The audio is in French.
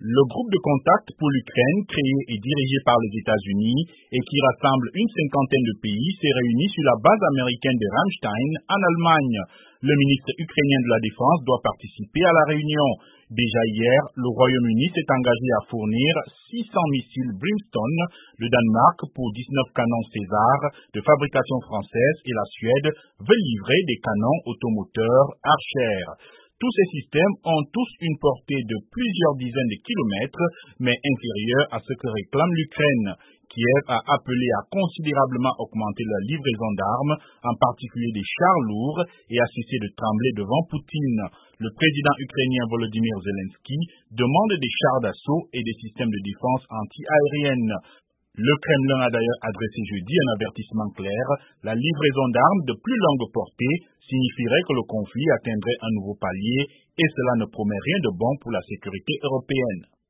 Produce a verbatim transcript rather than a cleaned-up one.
Le groupe de contact pour l'Ukraine, créé et dirigé par les États-Unis et qui rassemble une cinquantaine de pays, s'est réuni sur la base américaine de Ramstein en Allemagne. Le ministre ukrainien de la Défense doit participer à la réunion. Déjà hier, le Royaume-Uni s'est engagé à fournir six cents missiles Brimstone, le Danemark pour dix-neuf canons César de fabrication française et la Suède veut livrer des canons automoteurs Archer. Tous ces systèmes ont tous une portée de plusieurs dizaines de kilomètres, mais inférieure à ce que réclame l'Ukraine. Kiev a appelé à considérablement augmenter la livraison d'armes, en particulier des chars lourds, et a cessé de trembler devant Poutine. Le président ukrainien Volodymyr Zelensky demande des chars d'assaut et des systèmes de défense anti-aérienne. Le Kremlin a d'ailleurs adressé jeudi un avertissement clair. La livraison d'armes de plus longue portée signifierait que le conflit atteindrait un nouveau palier et cela ne promet rien de bon pour la sécurité européenne.